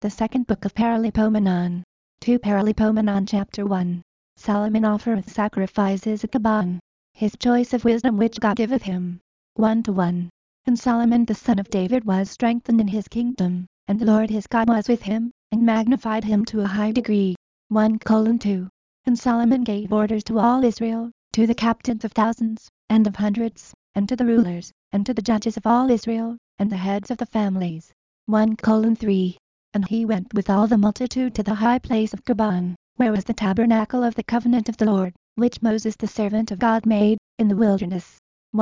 The second book of Paralipomenon. 2 Paralipomenon chapter 1. Solomon offereth sacrifices at Gabaon. His choice of wisdom which God giveth him. 1:1. And Solomon the son of David was strengthened in his kingdom, and the Lord his God was with him, and magnified him to a high degree. 1:2. And Solomon gave orders to all Israel, to the captains of thousands, and of hundreds, and to the rulers, and to the judges of all Israel, and the heads of the families. 1:3. And he went with all the multitude to the high place of Gabaon, where was the tabernacle of the covenant of the Lord, which Moses the servant of God made, in the wilderness.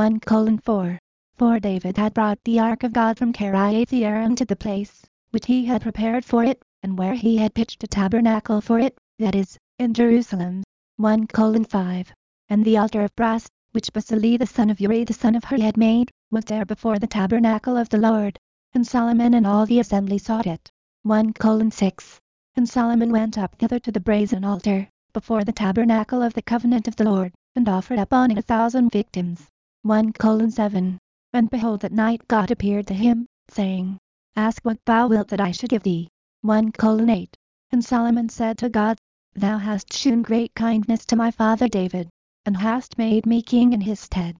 1:4. For David had brought the ark of God from Kiriath-jearim to the place, which he had prepared for it, and where he had pitched a tabernacle for it, that is, in Jerusalem. 1:5. And the altar of brass, which Bezalel the son of Uri the son of Hur had made, was there before the tabernacle of the Lord. And Solomon and all the assembly sought it. 1:6. And Solomon went up thither to the brazen altar, before the tabernacle of the covenant of the Lord, and offered up on it 1,000 victims. 1:7. And behold, at night God appeared to him, saying, Ask what thou wilt that I should give thee. 1:8. And Solomon said to God, Thou hast shewn great kindness to my father David, and hast made me king in his stead.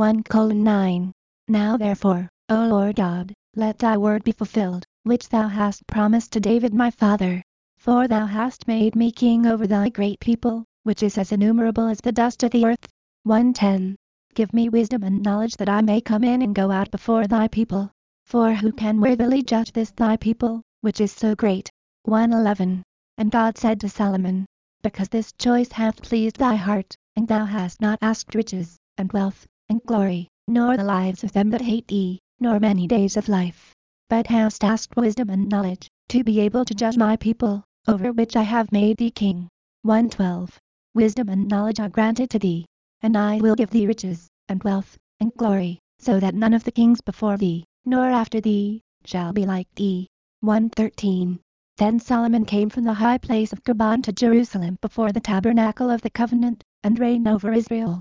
1:9. Now therefore, O Lord God, let thy word be fulfilled, which thou hast promised to David my father. For thou hast made me king over thy great people, which is as innumerable as the dust of the earth. 1:10. Give me wisdom and knowledge that I may come in and go out before thy people. For who can worthily judge this thy people, which is so great? 1:11. And God said to Solomon, Because this choice hath pleased thy heart, and thou hast not asked riches, and wealth, and glory, nor the lives of them that hate thee, nor many days of life, but hast asked wisdom and knowledge, to be able to judge my people, over which I have made thee king. 1:12. Wisdom and knowledge are granted to thee, and I will give thee riches, and wealth, and glory, so that none of the kings before thee, nor after thee, shall be like thee. 1:13. Then Solomon came from the high place of Gabaon to Jerusalem before the tabernacle of the covenant, and reigned over Israel.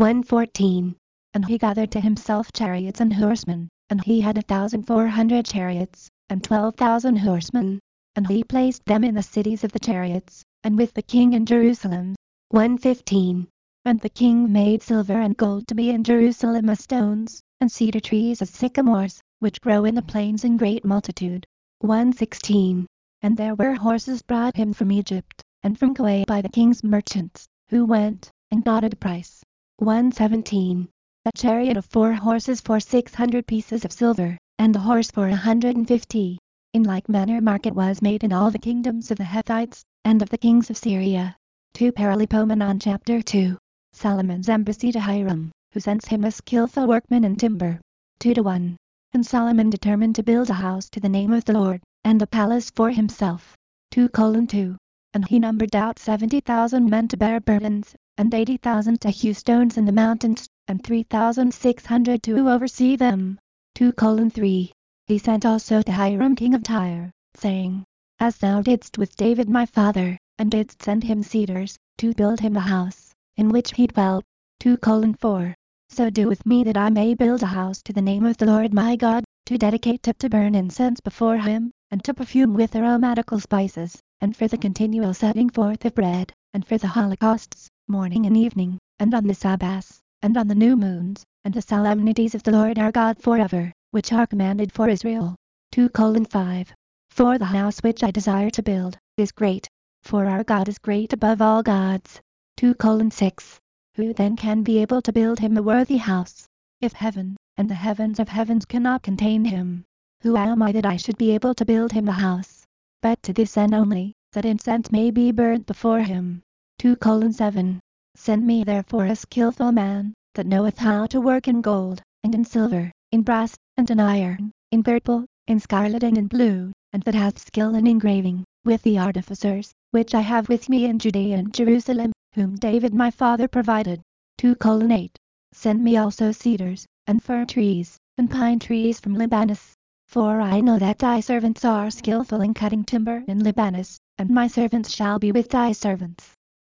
1:14. And he gathered to himself chariots and horsemen, and he had 1,400 chariots, and 12,000 horsemen. And he placed them in the cities of the chariots, and with the king in Jerusalem. 1:15. And the king made silver and gold to be in Jerusalem as stones, and cedar trees as sycamores, which grow in the plains in great multitude. 1:16. And there were horses brought him from Egypt, and from Kuwait by the king's merchants, who went, and got at a price. 1:17. A chariot of 4 horses for 600 pieces of silver, and a horse for 150. In like manner market was made in all the kingdoms of the Hethites, and of the kings of Syria. 2 Paralipomenon chapter 2. Solomon's embassy to Hiram, who sends him a skillful workman in timber. 2:1. And Solomon determined to build a house to the name of the Lord, and a palace for himself. 2:2. And he numbered out 70,000 men to bear burdens, and 80,000 to hew stones in the mountains, and 3,600 to oversee them. 2:3. He sent also to Hiram king of Tyre, saying, As thou didst with David my father, and didst send him cedars, to build him a house, in which he dwelt. 2:4. So do with me that I may build a house to the name of the Lord my God, to dedicate it to burn incense before him, and to perfume with aromatical spices, and for the continual setting forth of bread, and for the holocausts, morning and evening, and on the Sabbaths, and on the new moons, and the solemnities of the Lord our God forever, which are commanded for Israel. 2:5. For the house which I desire to build is great, for our God is great above all gods. 2:6. Who then can be able to build him a worthy house, if heaven, and the heavens of heavens cannot contain him? Who am I that I should be able to build him a house? But to this end only, that incense may be burnt before him. 2:7. Send me therefore a skillful man, that knoweth how to work in gold, and in silver, in brass, and in iron, in purple, in scarlet and in blue, and that hath skill in engraving, with the artificers, which I have with me in Judea and Jerusalem, whom David my father provided. 2:8. Send me also cedars, and fir trees, and pine trees from Libanus. For I know that thy servants are skillful in cutting timber in Libanus, and my servants shall be with thy servants.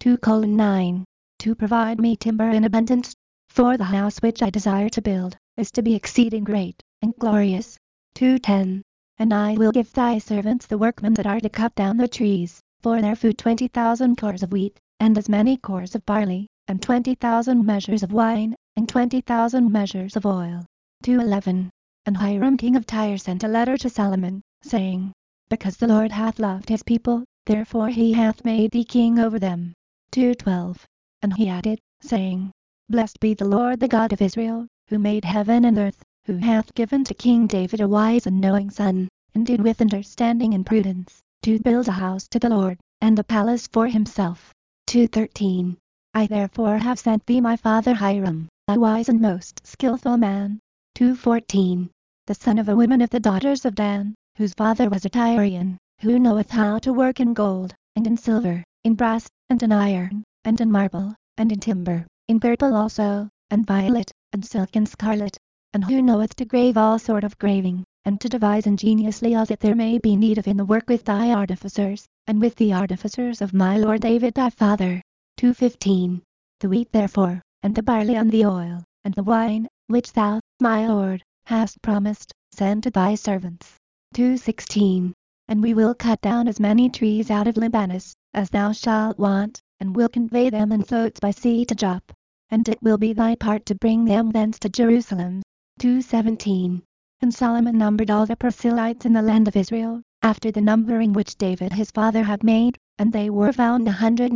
2:9. To provide me timber in abundance, for the house which I desire to build is to be exceeding great, and glorious. 2:10. And I will give thy servants the workmen that are to cut down the trees, for their food 20,000 cors of wheat, and as many cors of barley, and 20,000 measures of wine, and 20,000 measures of oil. 2:11. And Hiram king of Tyre sent a letter to Solomon, saying, Because the Lord hath loved his people, therefore he hath made thee king over them. 2:12. And he added, saying, Blessed be the Lord the God of Israel, who made heaven and earth, who hath given to King David a wise and knowing son, endued with understanding and prudence, to build a house to the Lord, and a palace for himself. 2:13. I therefore have sent thee my father Hiram, a wise and most skillful man. 2:14. The son of a woman of the daughters of Dan, whose father was a Tyrian, who knoweth how to work in gold, and in silver, in brass, and in iron, and in marble, and in timber, in purple also, and violet, and silk and scarlet, and who knoweth to grave all sort of graving, and to devise ingeniously all that there may be need of in the work with thy artificers, and with the artificers of my lord David thy father. 2:15. The wheat therefore, and the barley and the oil, and the wine, which thou, my lord, hast promised, send to thy servants. 2:16. And we will cut down as many trees out of Libanus, as thou shalt want, and will convey them in floats by sea to Joppa. And it will be thy part to bring them thence to Jerusalem. 2:17. And Solomon numbered all the proselytes in the land of Israel, after the numbering which David his father had made, and they were found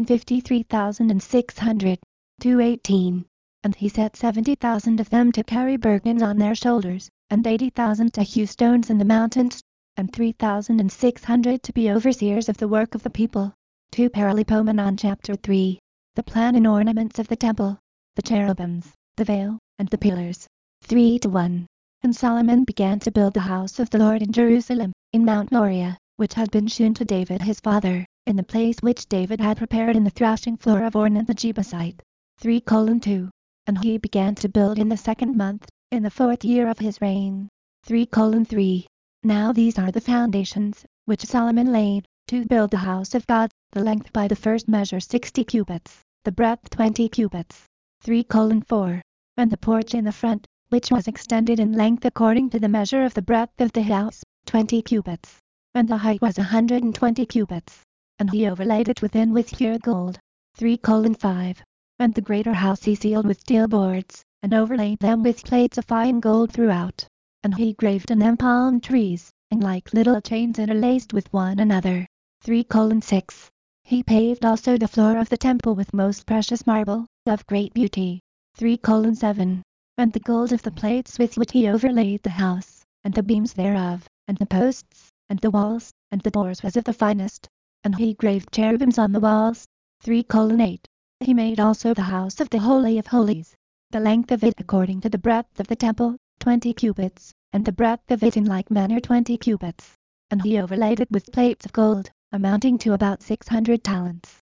153,600. 2:18. And he set 70,000 of them to carry burdens on their shoulders, and 80,000 to hew stones in the mountains, and 3,600 to be overseers of the work of the people. 2 Paralipomenon chapter 3. The plan and ornaments of the temple, the cherubims, the veil, and the pillars. 3:1. And Solomon began to build the house of the Lord in Jerusalem, in Mount Moriah, which had been shewn to David his father, in the place which David had prepared in the thrashing floor of Ornan the Jebusite. 3:2. And he began to build in the 2nd month, in the 4th year of his reign. 3:3. Now these are the foundations, which Solomon laid, to build the house of God, the length by the first measure 60 cubits, the breadth 20 cubits. 3:4. And the porch in the front, which was extended in length according to the measure of the breadth of the house, 20 cubits. And the height was 120 cubits. And he overlaid it within with pure gold. 3:5. And the greater house he sealed with steel boards, and overlaid them with plates of fine gold throughout. And he graved in them palm trees, and like little chains interlaced with one another. 3:6. He paved also the floor of the temple with most precious marble, of great beauty. 3:7. And the gold of the plates with which he overlaid the house, and the beams thereof, and the posts, and the walls, and the doors was of the finest. And he graved cherubims on the walls. 3:8. He made also the house of the Holy of Holies. The length of it according to the breadth of the temple, 20 cubits, and the breadth of it in like manner 20 cubits. And he overlaid it with plates of gold, amounting to about 600 talents.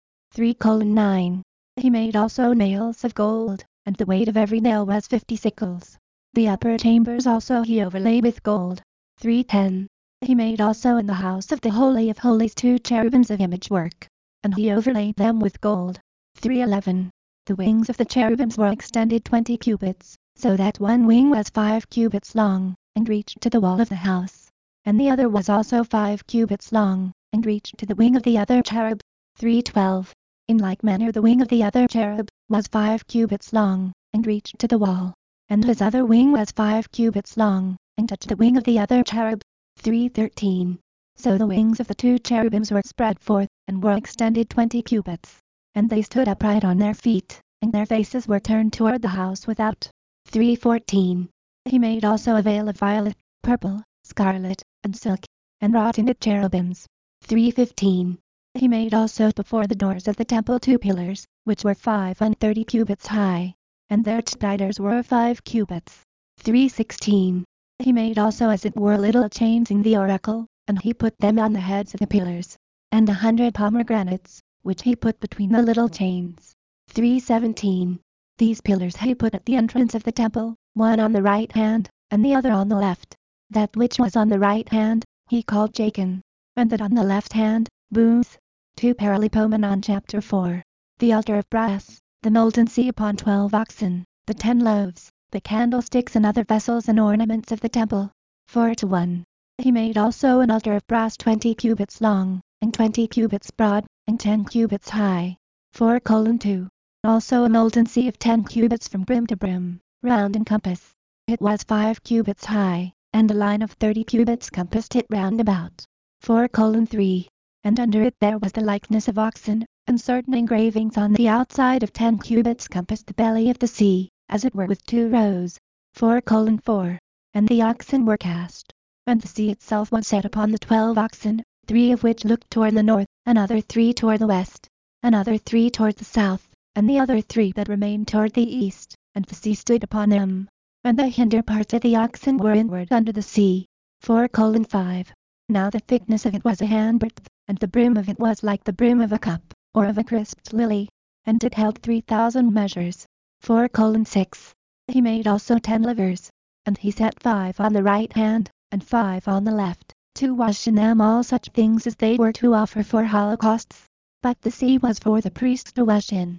3:9. He made also nails of gold, and the weight of every nail was 50 sickles. The upper chambers also he overlaid with gold. 3:10. He made also in the house of the Holy of Holies 2 cherubims of image work, and he overlaid them with gold. 3:11. The wings of the cherubims were extended 20 cubits, so that one wing was 5 cubits long, and reached to the wall of the house, and the other was also 5 cubits long, and reached to the wing of the other cherub. 3:12. In like manner the wing of the other cherub was 5 cubits long, and reached to the wall, and his other wing was 5 cubits long, and touched the wing of the other cherub. 3:13. So the wings of the 2 cherubims were spread forth, and were extended 20 cubits, and they stood upright on their feet, and their faces were turned toward the house without. 3:14. He made also a veil of violet, purple, scarlet, and silk, and wrought in it cherubims. 3:15. He made also before the doors of the temple 2 pillars, which were 35 cubits high, and their spiders were 5 cubits. 3:16. He made also as it were little chains in the oracle, and he put them on the heads of the pillars, and 100 pomegranates, which he put between the little chains. 3:17. These pillars he put at the entrance of the temple, one on the right hand, and the other on the left. That which was on the right hand, he called Jachin, and that on the left hand, Booth. 2 Paralipomenon chapter 4. The altar of brass, the molten sea upon 12 oxen, the 10 loaves, the candlesticks and other vessels and ornaments of the temple. 4:1. He made also an altar of brass 20 cubits long, and 20 cubits broad, and 10 cubits high. 4:2. Also a molten sea of 10 cubits from brim to brim, round in compass. It was 5 cubits high, and a line of 30 cubits compassed it round about. 4:3. And under it there was the likeness of oxen, and certain engravings on the outside of 10 cubits compassed the belly of the sea, as it were with 2 rows. 4:4. And the oxen were cast, and the sea itself was set upon the 12 oxen, 3 of which looked toward the north, another 3 toward the west, another 3 toward the south, and the other 3 that remained toward the east, and the sea stood upon them. And the hinder parts of the oxen were inward under the sea. 4:5. Now the thickness of it was a handbreadth, and the brim of it was like the brim of a cup, or of a crisped lily, and it held 3,000 measures. 4:6. He made also 10 livers, and he set 5 on the right hand, and 5 on the left, to wash in them all such things as they were to offer for holocausts. But the sea was for the priests to wash in.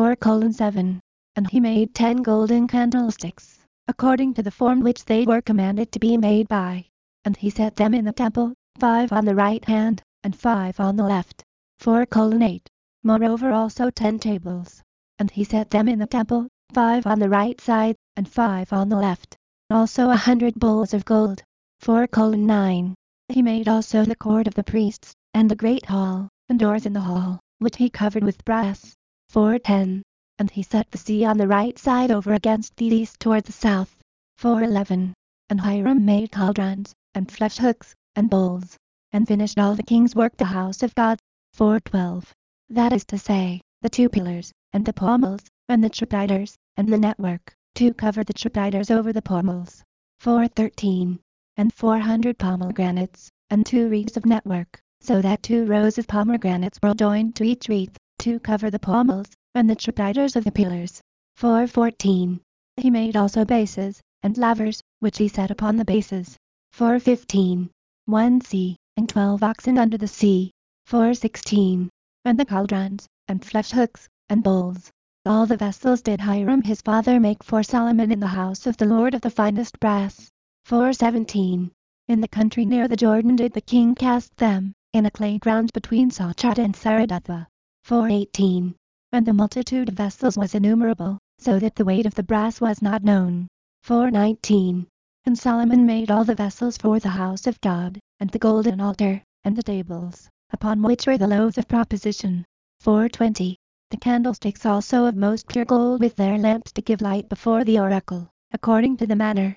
4:7. And he made 10 golden candlesticks, according to the form which they were commanded to be made by. And he set them in the temple, 5 on the right hand, and 5 on the left. 4:8. Moreover also 10 tables. And he set them in the temple, 5 on the right side, and 5 on the left. Also 100 bowls of gold. 4:9. He made also the court of the priests, and the great hall, and doors in the hall, which he covered with brass. 4:10. And he set the sea on the right side over against the east toward the south. 4:11. And Hiram made cauldrons, and flesh hooks, and bowls, and finished all the king's work the house of God. 4:12. That is to say, the 2 pillars, and the pommels, and the trapdoors, and the network, to cover the trapdoors over the pommels. 4:13. And 400 pomegranates, and 2 wreaths of network, so that 2 rows of pomegranates were joined to each wreath, to cover the pommels, and the trapdoors of the pillars. 4:14. He made also bases, and lavers, which he set upon the bases. 4:15. 1 sea, and 12 oxen under the sea. 4:16. And the cauldrons, and flesh hooks, and bowls. All the vessels did Hiram his father make for Solomon in the house of the Lord of the finest brass. 4:17. In the country near the Jordan did the king cast them, in a clay ground between Sachot and Saradatha. 4:18. And the multitude of vessels was innumerable, so that the weight of the brass was not known. 4:19. And Solomon made all the vessels for the house of God, and the golden altar, and the tables, upon which were the loaves of proposition. 4:20. The candlesticks also of most pure gold with their lamps to give light before the oracle, according to the manner.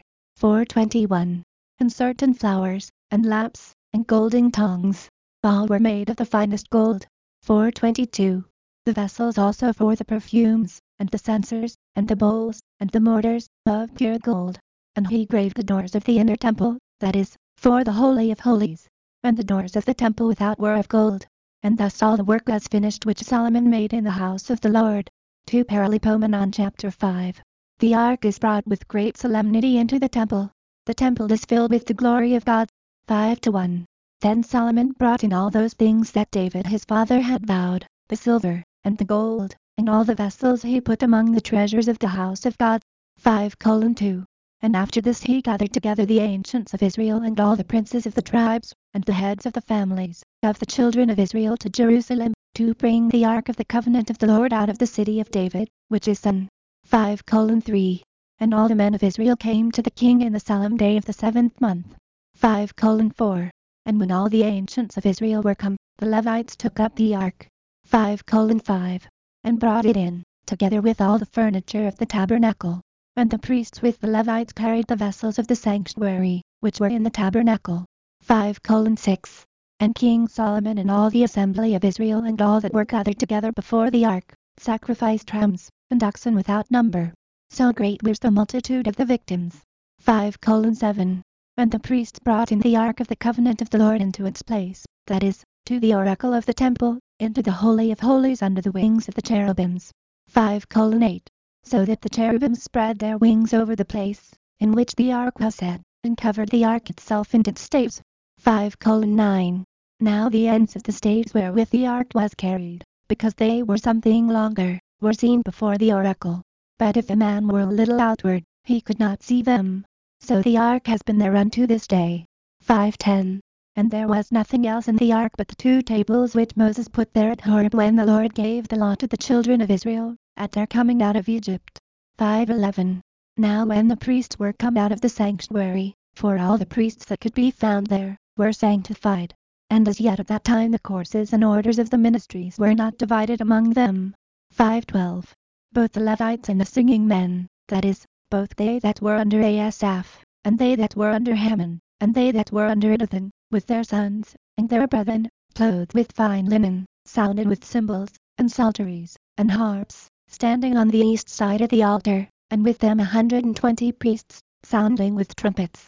4:21. And certain flowers, and lamps, and golden tongs, all were made of the finest gold. 4:22. The vessels also for the perfumes, and the censers, and the bowls, and the mortars, of pure gold. And he graved the doors of the inner temple, that is, for the Holy of Holies, and the doors of the temple without were of gold. And thus all the work was finished which Solomon made in the house of the Lord. 2 Paralipomenon chapter 5. The ark is brought with great solemnity into the temple. The temple is filled with the glory of God. 5:1. Then Solomon brought in all those things that David his father had vowed, the silver, and the gold, and all the vessels he put among the treasures of the house of God. 5:2. And after this he gathered together the ancients of Israel and all the princes of the tribes, and the heads of the families, of the children of Israel to Jerusalem, to bring the ark of the covenant of the Lord out of the city of David, which is Son. 5:3. And all the men of Israel came to the king in the solemn day of the 7th month. 5:4. And when all the ancients of Israel were come, the Levites took up the ark. 5:5. And brought it in, together with all the furniture of the tabernacle. And the priests with the Levites carried the vessels of the sanctuary, which were in the tabernacle. 5:6. And King Solomon and all the assembly of Israel and all that were gathered together before the ark, sacrificed rams, and oxen without number. So great was the multitude of the victims. 5:7. And the priests brought in the ark of the covenant of the Lord into its place, that is, to the oracle of the temple, into the Holy of Holies under the wings of the cherubims. 5:8. So that the cherubims spread their wings over the place, in which the ark was set, and covered the ark itself and its staves. 5:9. Now the ends of the staves wherewith the ark was carried, because they were something longer, were seen before the oracle. But if a man were a little outward, he could not see them. So the ark has been there unto this day. 5:10. And there was nothing else in the ark but the 2 tables which Moses put there at Horeb when the Lord gave the law to the children of Israel, at their coming out of Egypt. 5:11. Now when the priests were come out of the sanctuary, for all the priests that could be found there, were sanctified. And as yet at that time the courses and orders of the ministries were not divided among them. 5:12. Both the Levites and the singing men, that is, both they that were under Asaph, and they that were under Heman, and they that were under Ethan, with their sons, and their brethren, clothed with fine linen, sounded with cymbals, and psalteries, and harps, standing on the east side of the altar, and with them 120 priests, sounding with trumpets.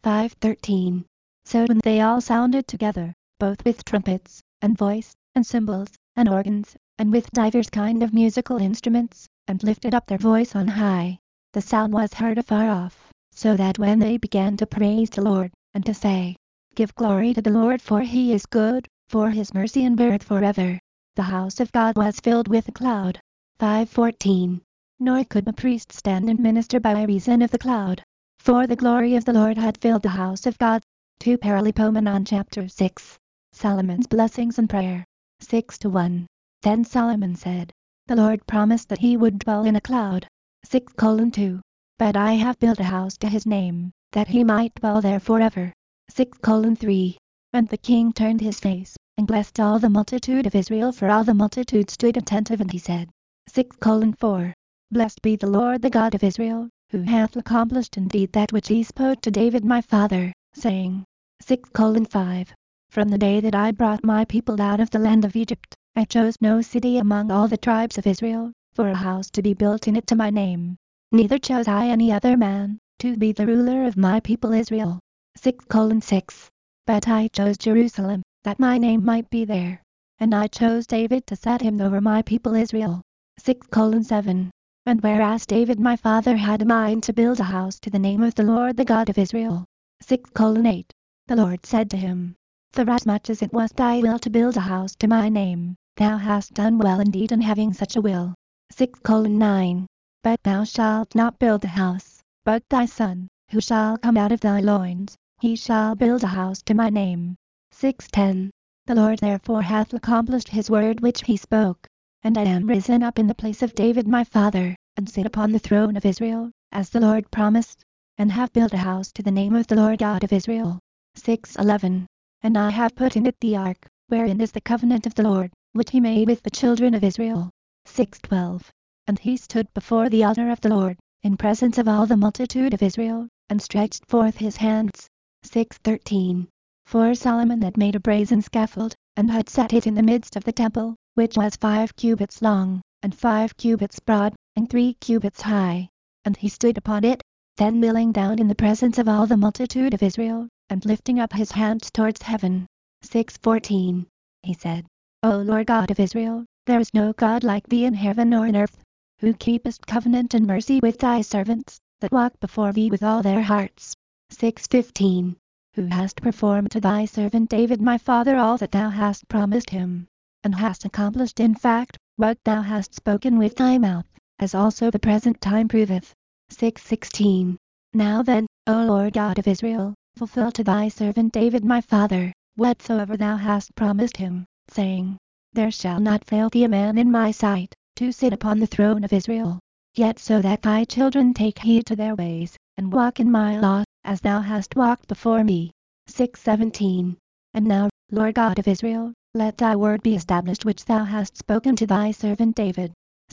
5:13. So when they all sounded together, both with trumpets, and voice, and cymbals, and organs, and with divers kind of musical instruments, and lifted up their voice on high, the sound was heard afar off, so that when they began to praise the Lord, and to say, Give glory to the Lord, for he is good, for his mercy endureth forever, the house of God was filled with a cloud. 5:14. Nor could the priest stand and minister by reason of the cloud, for the glory of the Lord had filled the house of God. 2 Paralipomenon chapter 6. Solomon's blessings and prayer. 6:1. Then Solomon said, The Lord promised that he would dwell in a cloud. 6:2. But I have built a house to his name, that he might dwell there forever. 6:3. And the king turned his face, and blessed all the multitude of Israel, for all the multitude stood attentive, and he said, 6:4. Blessed be the Lord the God of Israel, who hath accomplished indeed that which he spoke to David my father, saying, 6:5. From the day that I brought my people out of the land of Egypt, I chose no city among all the tribes of Israel, for a house to be built in it to my name. Neither chose I any other man, to be the ruler of my people Israel. 6:6. But I chose Jerusalem, that my name might be there. And I chose David to set him over my people Israel. 6:7. And whereas David my father had a mind to build a house to the name of the Lord the God of Israel. 6:8. The Lord said to him, Forasmuch as it was thy will to build a house to my name, thou hast done well indeed in having such a will. 6:9. But thou shalt not build the house, but thy son, who shall come out of thy loins, he shall build a house to my name. 6:10. The Lord therefore hath accomplished his word which he spoke, and I am risen up in the place of David my father, and sit upon the throne of Israel, as the Lord promised, and have built a house to the name of the Lord God of Israel. 6:11. And I have put in it the ark, wherein is the covenant of the Lord, which he made with the children of Israel. 6:12. And he stood before the altar of the Lord, in presence of all the multitude of Israel, and stretched forth his hands. 6:13. For Solomon had made a brazen scaffold, and had set it in the midst of the temple, which was 5 cubits long, and 5 cubits broad, and 3 cubits high. And he stood upon it, then kneeling down in the presence of all the multitude of Israel, and lifting up his hands towards heaven. 6:14. He said, O Lord God of Israel, there is no God like thee in heaven or in earth, who keepest covenant and mercy with thy servants, that walk before thee with all their hearts. 6:15. Who hast performed to thy servant David my father all that thou hast promised him, and hast accomplished in fact what thou hast spoken with thy mouth, as also the present time proveth. 6:16. Now then, O Lord God of Israel, fulfill to thy servant David my father, whatsoever thou hast promised him, saying, There shall not fail thee a man in my sight, to sit upon the throne of Israel. Yet so that thy children take heed to their ways, and walk in my law, as thou hast walked before me. 6:17. And now, Lord God of Israel, let thy word be established which thou hast spoken to thy servant David.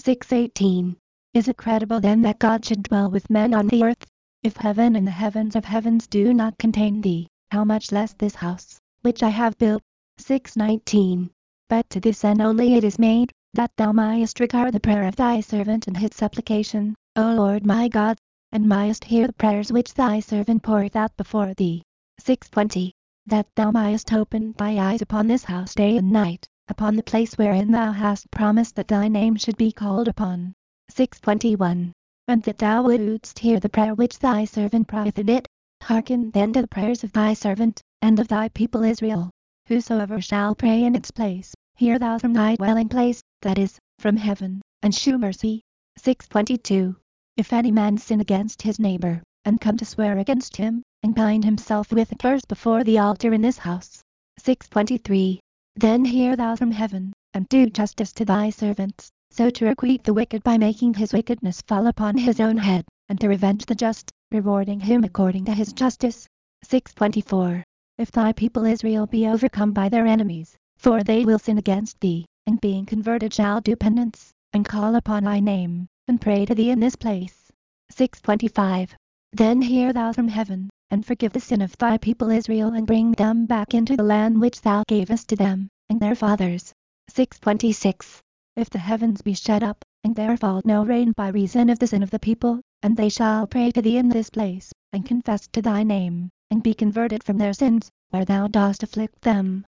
6:18. Is it credible then that God should dwell with men on the earth? If heaven and the heavens of heavens do not contain thee, how much less this house, which I have built? 6:19. But to this end only it is made, that thou mayest regard the prayer of thy servant and his supplication, O Lord my God, and mayest hear the prayers which thy servant poureth out before thee. 6:20. That thou mayest open thy eyes upon this house day and night, upon the place wherein thou hast promised that thy name should be called upon. 6:21. And that thou wouldst hear the prayer which thy servant prayeth in it. Hearken then to the prayers of thy servant, and of thy people Israel. Whosoever shall pray in its place, hear thou from thy dwelling place, that is, from heaven, and shew mercy. 6:22. If any man sin against his neighbor, and come to swear against him, and bind himself with a curse before the altar in this house. 6:23. Then hear thou from heaven, and do justice to thy servants, so to requite the wicked by making his wickedness fall upon his own head, and to revenge the just, rewarding him according to his justice. 6:24. If thy people Israel be overcome by their enemies, for they will sin against thee, and being converted shall do penance, and call upon thy name, and pray to thee in this place. 6:25. Then hear thou from heaven, and forgive the sin of thy people Israel, and bring them back into the land which thou gavest to them, and their fathers. 6:26. If the heavens be shut up, and there fall no rain by reason of the sin of the people, and they shall pray to thee in this place, and confess to thy name, and be converted from their sins, where thou dost afflict them.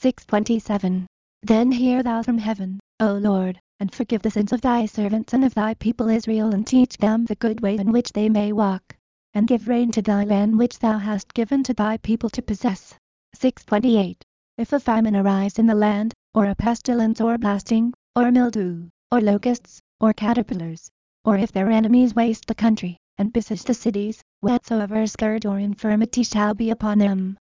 6:27. Then hear thou from heaven, O Lord, and forgive the sins of thy servants and of thy people Israel, and teach them the good way in which they may walk, and give rain to thy land which thou hast given to thy people to possess. 6:28. If a famine arise in the land, or a pestilence or blasting, or mildew, or locusts, or caterpillars, or if their enemies waste the country, and besiege the cities, whatsoever scourge or infirmity shall be upon them.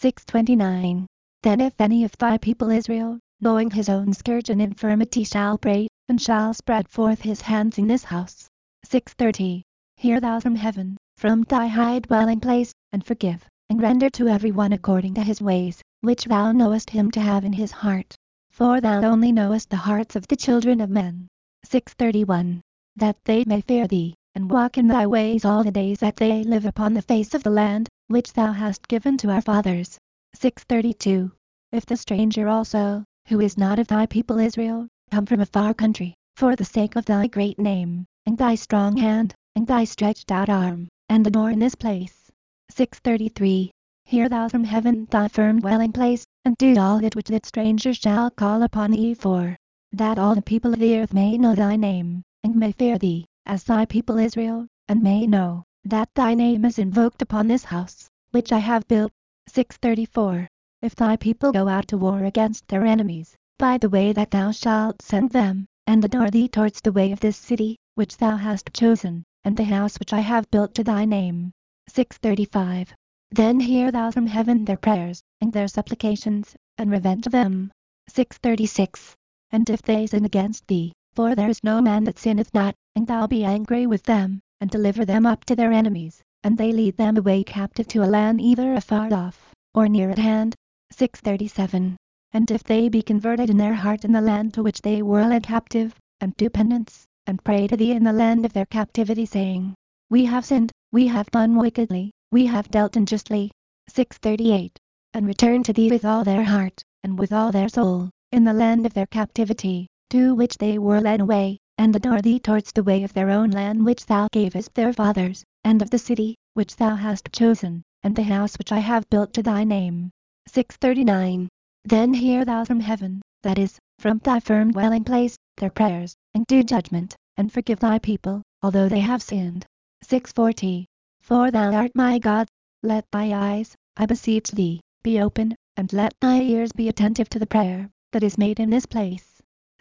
6:29. Then if any of thy people Israel, knowing his own scourge and infirmity, shall pray, and shall spread forth his hands in this house. 6:30. Hear thou from heaven, from thy high dwelling place, and forgive, and render to every one according to his ways, which thou knowest him to have in his heart. For thou only knowest the hearts of the children of men. 6:31. That they may fear thee, and walk in thy ways all the days that they live upon the face of the land, which thou hast given to our fathers. 6:32. If the stranger also, who is not of thy people Israel, come from a far country, for the sake of thy great name, and thy strong hand, and thy stretched out arm, and adore in this place. 6:33. Hear thou from heaven thy firm dwelling place, and do all it which that stranger shall call upon thee for, that all the people of the earth may know thy name, and may fear thee, as thy people Israel, and may know that thy name is invoked upon this house, which I have built. 6:34. If thy people go out to war against their enemies, by the way that thou shalt send them, and adore thee towards the way of this city, which thou hast chosen, and the house which I have built to thy name. 6:35. Then hear thou from heaven their prayers, and their supplications, and revenge them. 6:36. And if they sin against thee, for there is no man that sinneth not, and thou be angry with them, and deliver them up to their enemies, and they lead them away captive to a land either afar off, or near at hand. 6:37. And if they be converted in their heart in the land to which they were led captive, and do penance, and pray to thee in the land of their captivity, saying, We have sinned, we have done wickedly, we have dealt unjustly. 6:38. And return to thee with all their heart, and with all their soul, in the land of their captivity, to which they were led away, and adore thee towards the way of their own land which thou gavest their fathers, and of the city, which thou hast chosen, and the house which I have built to thy name. 6:39. Then hear thou from heaven, that is, from thy firm dwelling place, their prayers, and do judgment, and forgive thy people, although they have sinned. 6:40. For thou art my God, let thy eyes, I beseech thee, be open, and let thy ears be attentive to the prayer that is made in this place.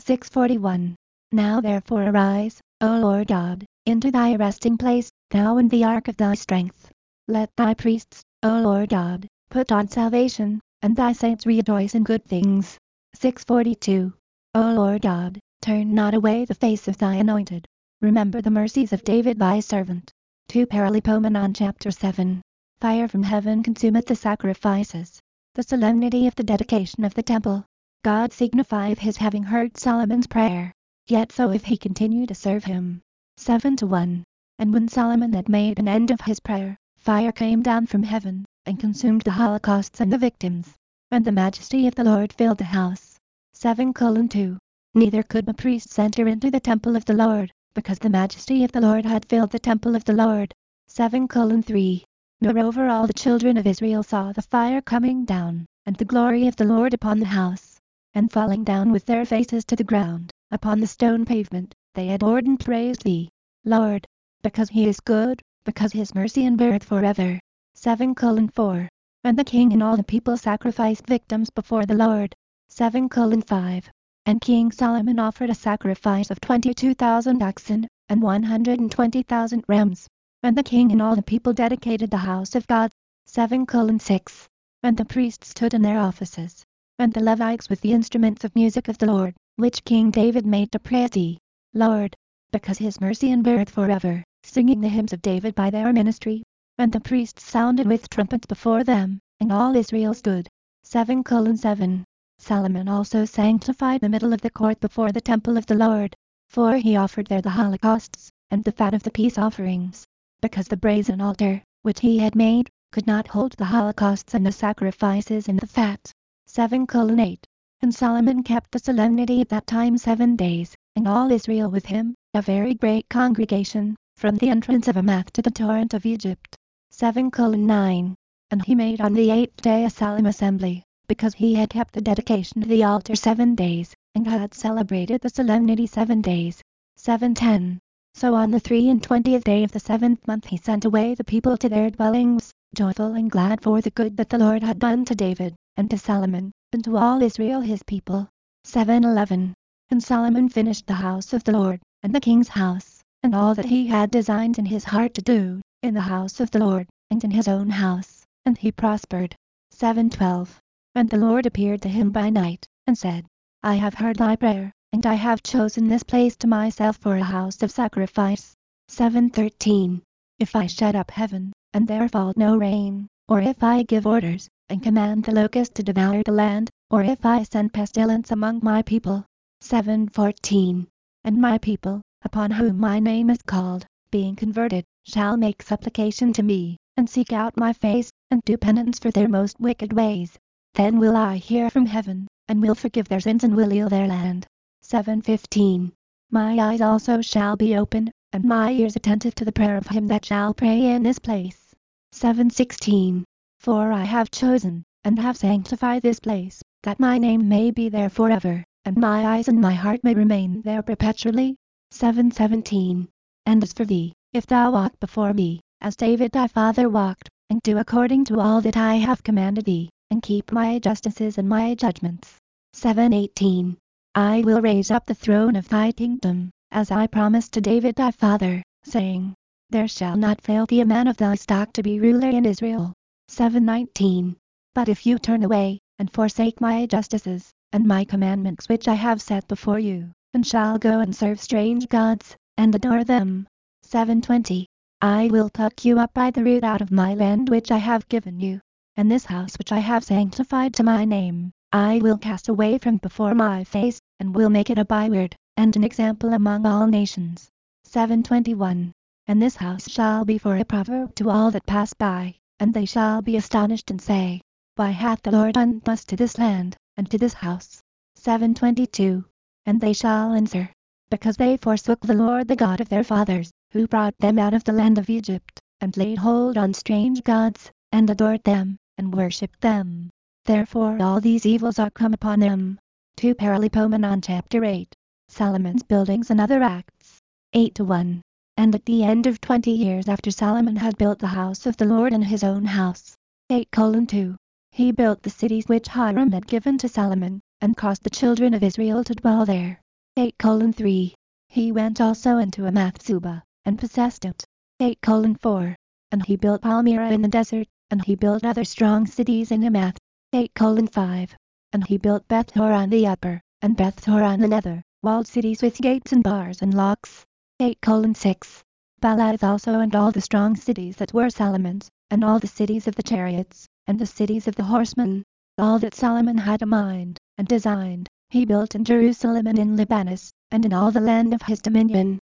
6:41. Now therefore arise, O Lord God, into thy resting place, thou and the ark of thy strength. Let thy priests, O Lord God, put on salvation, and thy saints rejoice in good things. 6:42. O Lord God, turn not away the face of thy anointed. Remember the mercies of David thy servant. 2 Paralipomenon chapter 7. Fire from heaven consumeth the sacrifices. The solemnity of the dedication of the temple. God signifieth his having heard Solomon's prayer. Yet so if he continue to serve him. 7:1. And when Solomon had made an end of his prayer, fire came down from heaven, and consumed the holocausts and the victims. And the majesty of the Lord filled the house. 7:2. Neither could the priests enter into the temple of the Lord, because the majesty of the Lord had filled the temple of the Lord. 7:3. Moreover all the children of Israel saw the fire coming down, and the glory of the Lord upon the house. And falling down with their faces to the ground, upon the stone pavement, they adored and praised thee, Lord, because he is good, because his mercy endureth forever. 7:4. And the king and all the people sacrificed victims before the Lord. 7:5. And King Solomon offered a sacrifice of 22,000 oxen, and 120,000 rams. And the king and all the people dedicated the house of God. 7:6. And the priests stood in their offices, and the Levites with the instruments of music of the Lord, which King David made to praise thee, Lord, because his mercy endureth forever, singing the hymns of David by their ministry. And the priests sounded with trumpets before them, and all Israel stood. 7:7. Solomon also sanctified the middle of the court before the temple of the Lord, for he offered there the holocausts, and the fat of the peace offerings, because the brazen altar, which he had made, could not hold the holocausts and the sacrifices and the fat. 7:8. And Solomon kept the solemnity at that time 7 days, and all Israel with him, a very great congregation, from the entrance of Hamath to the torrent of Egypt. 7:9. And he made on the 8th day a solemn assembly, because he had kept the dedication of the altar 7 days, and had celebrated the solemnity 7 days. 7:10. So on the 23rd day of the 7th month he sent away the people to their dwellings, joyful and glad for the good that the Lord had done to David, and to Solomon, and to all Israel his people. 7:11. And Solomon finished the house of the Lord, and the king's house, and all that he had designed in his heart to do, in the house of the Lord, and in his own house, and he prospered. 7:12. And the Lord appeared to him by night, and said, I have heard thy prayer, and I have chosen this place to myself for a house of sacrifice. 7:13. If I shut up heaven, and there fall no rain, or if I give orders, and command the locust to devour the land, or if I send pestilence among my people. 7:14. And my people, upon whom my name is called, being converted, shall make supplication to me, and seek out my face, and do penance for their most wicked ways. Then will I hear from heaven, and will forgive their sins and will heal their land. 7:15. My eyes also shall be open, and my ears attentive to the prayer of him that shall pray in this place. 7:16. For I have chosen, and have sanctified this place, that my name may be there forever, and my eyes and my heart may remain there perpetually. 7:17. And as for thee, if thou walk before me, as David thy father walked, and do according to all that I have commanded thee, and keep my justices and my judgments. 7:18. I will raise up the throne of thy kingdom, as I promised to David thy father, saying, there shall not fail thee a man of thy stock to be ruler in Israel. 7:19. But if you turn away, and forsake my justices, and my commandments which I have set before you, and shall go and serve strange gods, and adore them. 7:20. I will pluck you up by the root out of my land which I have given you, and this house which I have sanctified to my name, I will cast away from before my face, and will make it a byword, and an example among all nations. 7:21. And this house shall be for a proverb to all that pass by, and they shall be astonished and say, why hath the Lord done thus to this land, and to this house? 7:22. And they shall answer, because they forsook the Lord the God of their fathers, who brought them out of the land of Egypt, and laid hold on strange gods, and adored them, and worshipped them. Therefore all these evils are come upon them. 2 Paralipomenon chapter 8. Solomon's buildings and other acts. 8:1. And at the end of 20 years after Solomon had built the house of the Lord and his own house. 8:2. He built the cities which Hiram had given to Solomon, and caused the children of Israel to dwell there. 8:3. He went also into Amath-Zubah, and possessed it. 8:4. And he built Palmyra in the desert, and he built other strong cities in Hamath. 8:5. And he built Beth-horon the upper, and Beth-horon the nether, walled cities with gates and bars and locks. 8:6. Baalath also and all the strong cities that were Solomon's, and all the cities of the chariots, and the cities of the horsemen, all that Solomon had a mind, and designed, he built in Jerusalem and in Libanus, and in all the land of his dominion.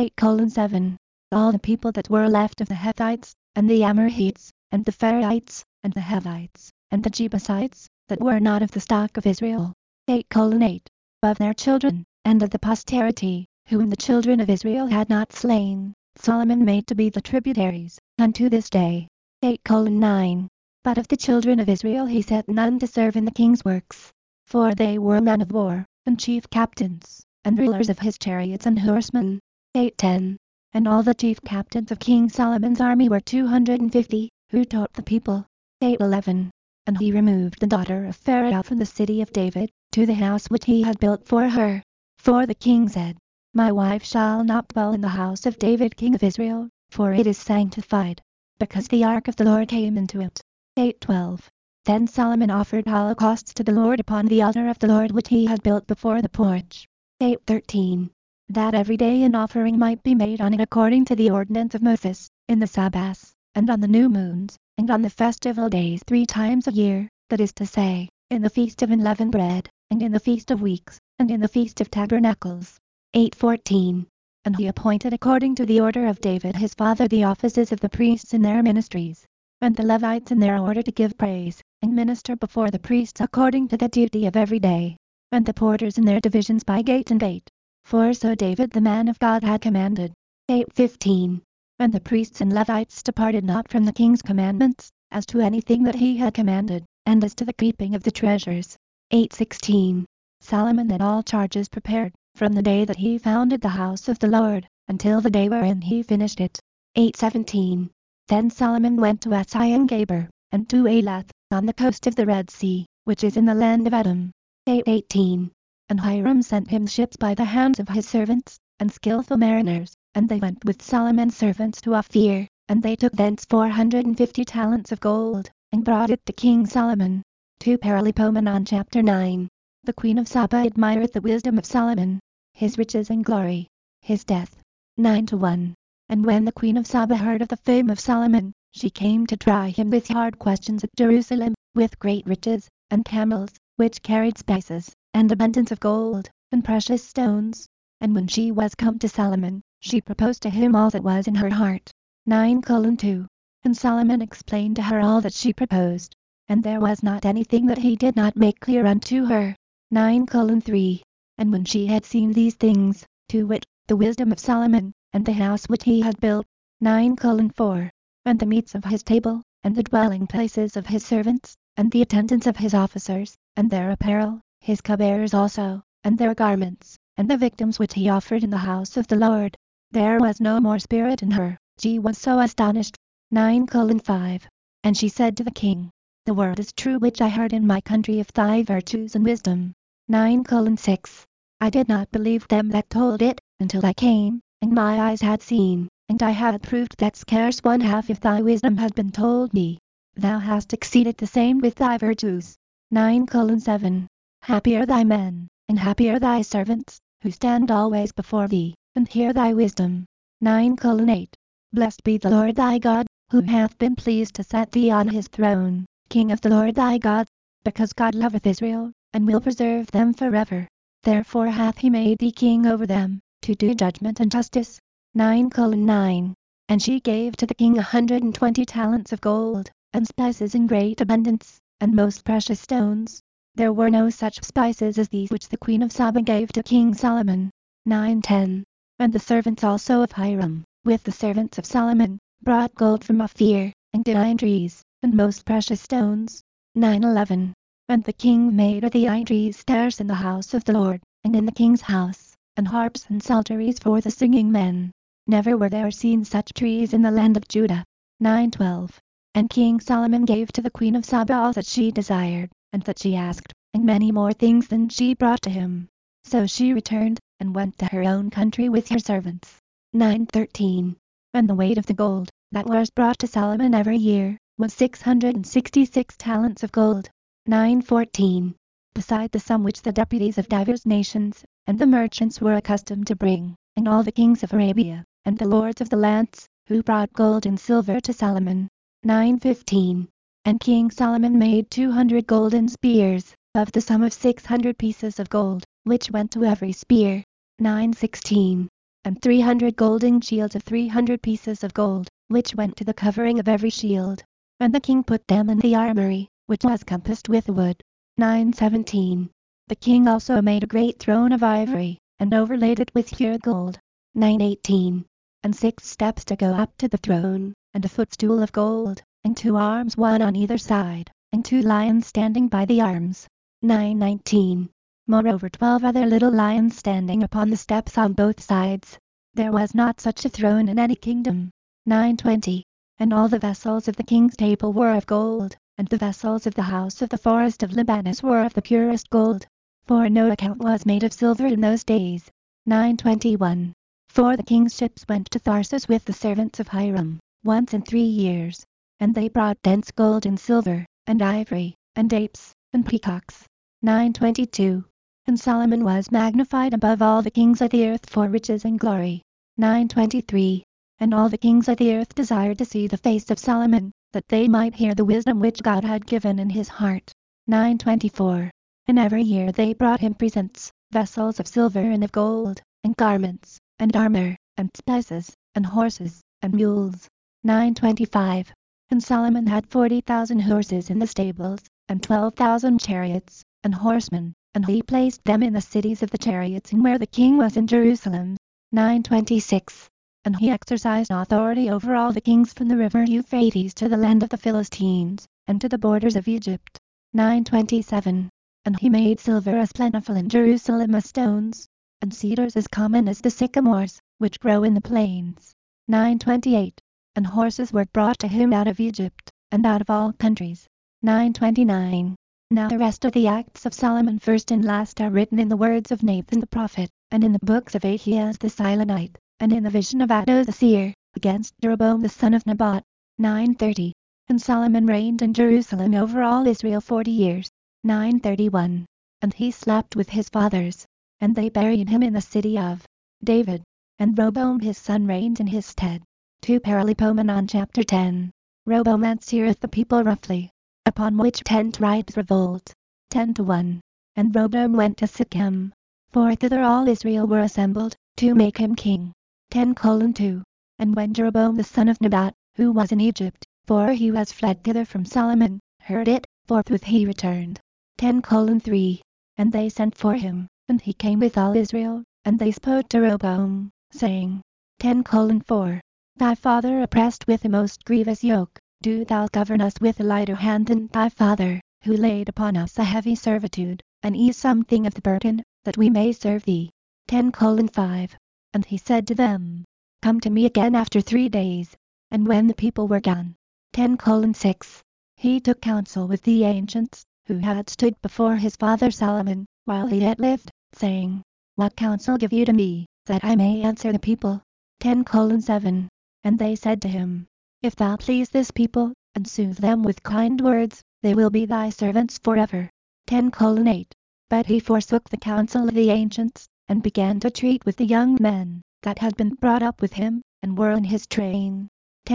8:7. All the people that were left of the Hethites, and the Amorites, and the Pherites, and the Hivites, and the Jebusites, that were not of the stock of Israel. 8:8. Of their children, and of the posterity, whom the children of Israel had not slain, Solomon made to be the tributaries, unto this day. 8:9. But of the children of Israel he set none to serve in the king's works, for they were men of war, and chief captains, and rulers of his chariots and horsemen. 8:10. And all the chief captains of King Solomon's army were 250, who taught the people. 8:11. And he removed the daughter of Pharaoh from the city of David, to the house which he had built for her. For the king said, my wife shall not dwell in the house of David king of Israel, for it is sanctified, because the ark of the Lord came into it. 8:12. Then Solomon offered holocausts to the Lord upon the altar of the Lord which he had built before the porch. 8:13. That every day an offering might be made on it according to the ordinance of Moses, in the Sabbaths, and on the new moons, and on the festival days 3 times a year, that is to say, in the feast of unleavened bread, and in the feast of weeks, and in the feast of tabernacles. 8:14. And he appointed according to the order of David his father the offices of the priests in their ministries, and the Levites in their order to give praise, and minister before the priests according to the duty of every day, and the porters in their divisions by gate and gate. For so David the man of God had commanded. 8:15. And the priests and Levites departed not from the king's commandments, as to anything that he had commanded, and as to the keeping of the treasures. 8:16. Solomon had all charges prepared, from the day that he founded the house of the Lord, until the day wherein he finished it. 8:17. Then Solomon went to Ezion-Geber, and to Elath, on the coast of the Red Sea, which is in the land of Edom. 8:18. And Hiram sent him ships by the hands of his servants, and skillful mariners, and they went with Solomon's servants to Ophir, and they took thence 450 talents of gold, and brought it to King Solomon. 2 Paralipomenon chapter 9. The Queen of Saba admired the wisdom of Solomon, his riches and glory, his death. 9:1. And when the Queen of Saba heard of the fame of Solomon, she came to try him with hard questions at Jerusalem, with great riches, and camels, which carried spices, and abundance of gold, and precious stones. And when she was come to Solomon, she proposed to him all that was in her heart. 9:2. And Solomon explained to her all that she proposed, and there was not anything that he did not make clear unto her. 9:3. And when she had seen these things, to wit, the wisdom of Solomon, and the house which he had built. 9:4. And the meats of his table, and the dwelling places of his servants, and the attendants of his officers, and their apparel, his cupbearers also, and their garments, and the victims which he offered in the house of the Lord. There was no more spirit in her, she was so astonished. 9:5. And she said to the king, The word is true which I heard in my country of thy virtues and wisdom. 9:6. I did not believe them that told it, until I came, and my eyes had seen, and I had proved that scarce one half of thy wisdom had been told me. Thou hast exceeded the same with thy virtues. 9:7. Happy are thy men, and happy are thy servants, who stand always before thee, and hear thy wisdom. 9:8. Blessed be the Lord thy God, who hath been pleased to set thee on his throne, King of the Lord thy God, because God loveth Israel, and will preserve them forever. Therefore hath he made thee king over them, to do judgment and justice. 9:9. And she gave to the king 120 talents of gold, and spices in great abundance, and most precious stones. There were no such spices as these which the Queen of Saba gave to King Solomon. 9:10. And the servants also of Hiram, with the servants of Solomon, brought gold from Ophir, and dine trees, and most precious stones. 9:11. And the king made of the trees stairs in the house of the Lord, and in the king's house, and harps and psalteries for the singing men. Never were there seen such trees in the land of Judah. 9:12. And King Solomon gave to the Queen of Saba all that she desired, and that she asked, and many more things than she brought to him. So she returned, and went to her own country with her servants. 9:13. And the weight of the gold, that was brought to Solomon every year, was 666 talents of gold. 9:14. Beside the sum which the deputies of divers nations, and the merchants were accustomed to bring, and all the kings of Arabia, and the lords of the lands, who brought gold and silver to Solomon. 9:15. And King Solomon made 200 golden spears, of the sum of 600 pieces of gold, which went to every spear. 9:16. And 300 golden shields of 300 pieces of gold, which went to the covering of every shield. And the king put them in the armory, which was compassed with wood. 9:17. The king also made a great throne of ivory, and overlaid it with pure gold. 9:18. And 6 steps to go up to the throne, and a footstool of gold, and 2 arms one on either side, and 2 lions standing by the arms. 9:19. Moreover 12 other little lions standing upon the steps on both sides. There was not such a throne in any kingdom. 9:20. And all the vessels of the king's table were of gold, and the vessels of the house of the forest of Libanus were of the purest gold. For no account was made of silver in those days. 9:21. For the king's ships went to Tharsus with the servants of Hiram, once in 3 years. And they brought dense gold and silver, and ivory, and apes, and peacocks. 9:22. And Solomon was magnified above all the kings of the earth for riches and glory. 9:23. And all the kings of the earth desired to see the face of Solomon, that they might hear the wisdom which God had given in his heart. 9:24. And every year they brought him presents, vessels of silver and of gold, and garments, and armor, and spices, and horses, and mules. 9:25. And Solomon had 40,000 horses in the stables, and 12,000 chariots, and horsemen, and he placed them in the cities of the chariots and where the king was in Jerusalem. 9:26. And he exercised authority over all the kings from the river Euphrates to the land of the Philistines, and to the borders of Egypt. 9:27. And he made silver as plentiful in Jerusalem as stones, and cedars as common as the sycamores, which grow in the plains. 9:28. And horses were brought to him out of Egypt, and out of all countries. 9:29. Now the rest of the acts of Solomon first and last are written in the words of Nathan the prophet, and in the books of Ahias the Silonite, and in the vision of Iddo the seer, against Jeroboam the son of Nebat. 9:30. And Solomon reigned in Jerusalem over all Israel 40 years. 9:31. And he slept with his fathers, and they buried him in the city of David, and Rehoboam his son reigned in his stead. 2 Paralipomenon chapter 10. Rehoboam answereth the people roughly, upon which 10 tribes revolt. 10:1. And Rehoboam went to Shechem, for thither all Israel were assembled, to make him king. 10:2. And when Jeroboam the son of Nebat, who was in Egypt, for he was fled thither from Solomon, heard it, forthwith he returned. 10:3. And they sent for him, and he came with all Israel, and they spoke to Rehoboam, saying, 10:4. Thy father oppressed with a most grievous yoke, do thou govern us with a lighter hand than thy father, who laid upon us a heavy servitude, and ease something of the burden, that we may serve thee. 10:5. And he said to them, Come to me again after 3 days. And when the people were gone. 10:6. He took counsel with the ancients, who had stood before his father Solomon, while he yet lived, saying, What counsel give you to me, that I may answer the people? 10:7. And they said to him, If thou please this people, and soothe them with kind words, they will be thy servants forever. 10:8. But he forsook the counsel of the ancients, and began to treat with the young men, that had been brought up with him, and were in his train.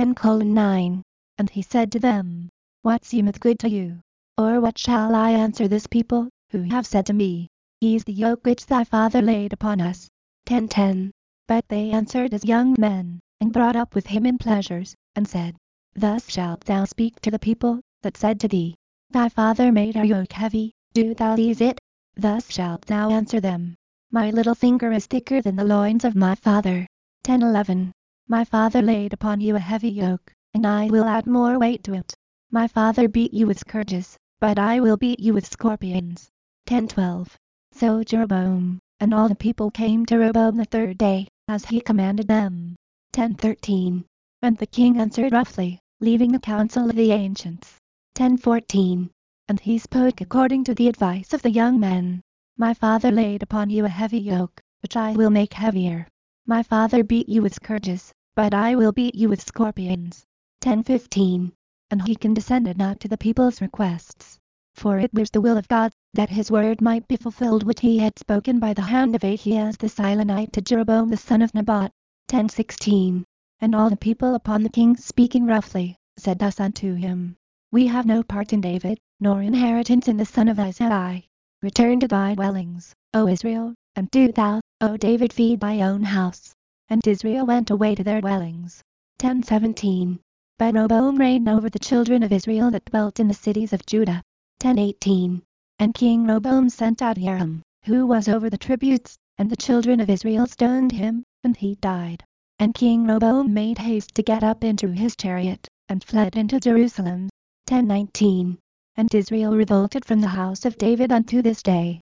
10:9. And he said to them, What seemeth good to you? Or what shall I answer this people, who have said to me, Ease the yoke which thy father laid upon us? 10:10. But they answered as young men, and brought up with him in pleasures, and said, Thus shalt thou speak to the people, that said to thee, Thy father made our yoke heavy, do thou ease it? Thus shalt thou answer them, My little finger is thicker than the loins of my father. 10:11. My father laid upon you a heavy yoke, and I will add more weight to it. My father beat you with scourges, but I will beat you with scorpions. 10:12. So Jeroboam, and all the people came to Rehoboam the 3rd day, as he commanded them. 10:13. And the king answered roughly, leaving the counsel of the ancients. 10:14. And he spoke according to the advice of the young men. My father laid upon you a heavy yoke, which I will make heavier. My father beat you with scourges, but I will beat you with scorpions. 10:15. And he condescended not to the people's requests, for it was the will of God, that his word might be fulfilled which he had spoken by the hand of Ahias the Silonite to Jeroboam the son of Nebat. 10:16. And all the people upon the king speaking roughly, said thus unto him, We have no part in David, nor inheritance in the son of Isai. Return to thy dwellings, O Israel, and do thou, O David, feed thy own house. And Israel went away to their dwellings. 10:17. But Rehoboam reigned over the children of Israel that dwelt in the cities of Judah. 10:18. And King Rehoboam sent out Hiram, who was over the tributes, and the children of Israel stoned him, and he died. And King Rehoboam made haste to get up into his chariot, and fled into Jerusalem. 10:19. And Israel revolted from the house of David unto this day.